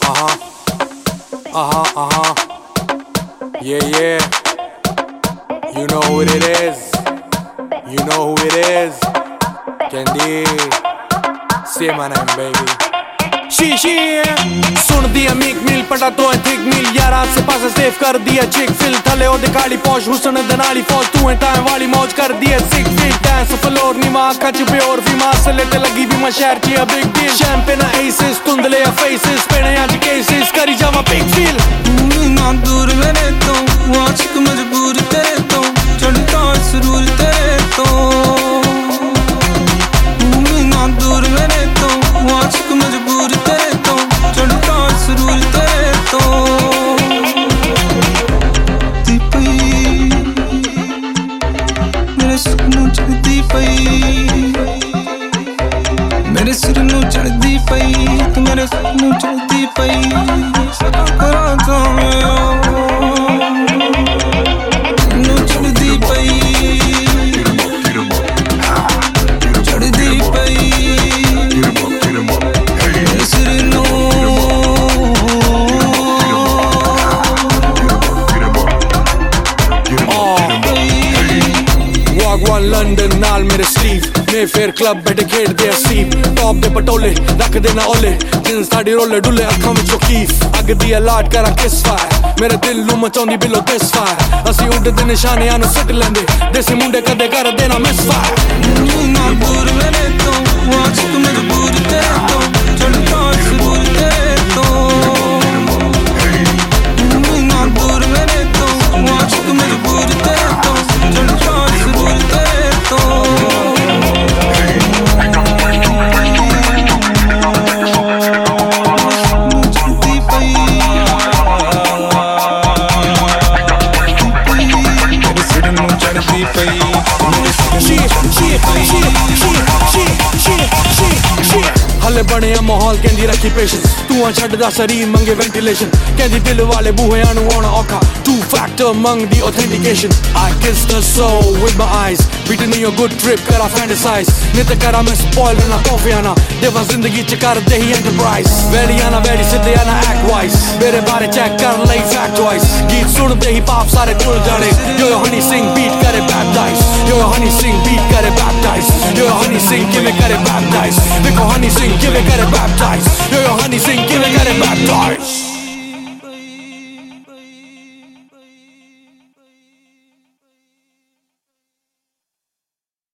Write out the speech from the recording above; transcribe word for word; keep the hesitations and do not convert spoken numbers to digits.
Uh-huh. Uh-huh, uh-huh. Yeah, yeah. You know who it is. You know who it is. Candy. Say my name, baby. She, she, सुन दिया meek मिल पटा तो है thick मिल यारा से पास safe कर दिया चिक फिल थले ओ दिखाड़ी पौश हुसन दनाली फौज तू है टाइम वाली मौज कर दिया सिक फिट डांस फ्लोर नीमा कच पे और फीमा से लेटे लगी भी मैं शहर की बिग डील शैंपेन एसेस तुंदले या फेसेस पेने आज केसेस करी जावा बिग फील ना दूर मेरे तो आशिक मजबूर तेरे तो चढ़ता सुरूर तेरे तो ना दूर मेरे तो आशिक मजबूर तेरे तो चढ़ता सुरूर तेरे तो दीपई मेरे सिर नू चढ़दी पई मेरे सिर नू चढ़दी पई तू मेरे सिर नू चढ़दी पई करा तो नू चढ़दी पई चढ़दी पई मेरे सिर नू Wagwan London नाल मेरे स्लीव मेफेयर क्लब बैठे खेड़ दे सीप टॉप दे पटोले रख देना ओले जिन्स ताड़ी रोले डुले अखां विच कीफ अग दी लाड करा किस फायर मेरे दिल नू मचाउंदी बिलो दिस फायर असी उड़दे निशाने आनु सट लेंदे देसी मुंडे कदे कर देना मिस फायर ना दूर मेरे तो आशिक मजबूर तेरे तो चढ़ता सुरूर तेरे तो ना दूर मेरे तो आशिक मजबूर तेरे तो चढ़ता सुरूर तेरे तो हले बने माहौल कहंदी रखी पेशेंस तू आ छड्डदा शरीर मंगे वेंटिलेशन कहंदी दिल वाले बूहे आनु आना औखा टू फैक्टर मंग दी authentication I kissed her soul with my eyes beating in your good trip करा fantasize नित करा मैं spoil ना कॉफी आना देवा जिंदगी च कर दे ही enterprise वेली आना वेली सिद्धे आना act wise मेरे बारे चेक कर लई fact wise गीत सुन दे ही पाप सारे तुल जाने yo yo Honey Singh beat करे baptize yo yo Honey Singh beat करे baptize yo yo Honey Singh किवें करे baptize देखो हनी सिंह किवें करे baptize yo yo Honey Singh किवें करे baptize